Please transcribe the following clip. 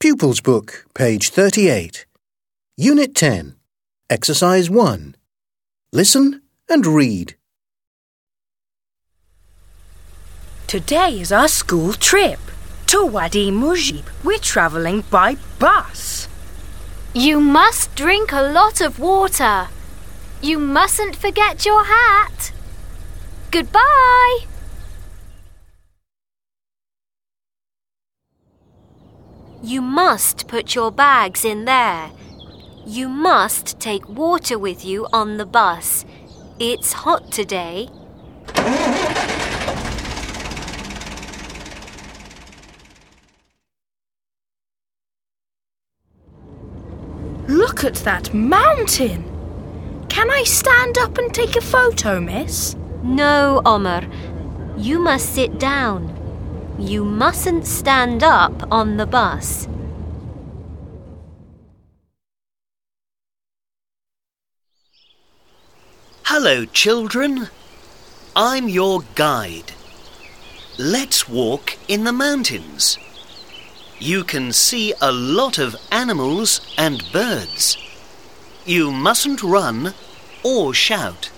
Pupils Book, page 38. Unit 10. Exercise 1. Listen and read. Today is our school trip to Wadi Mujib. We're travelling by bus. You must drink a lot of water. You mustn't forget your hat. Goodbye. You must put your bags in there. You must take water with you on the bus. It's hot today. Look at that mountain. Can I stand up and take a photo, miss? No, Omar. You must sit down. You mustn't stand up on the bus. Hello, children. I'm your guide. Let's walk in the mountains. You can see a lot of animals and birds. You mustn't run or shout.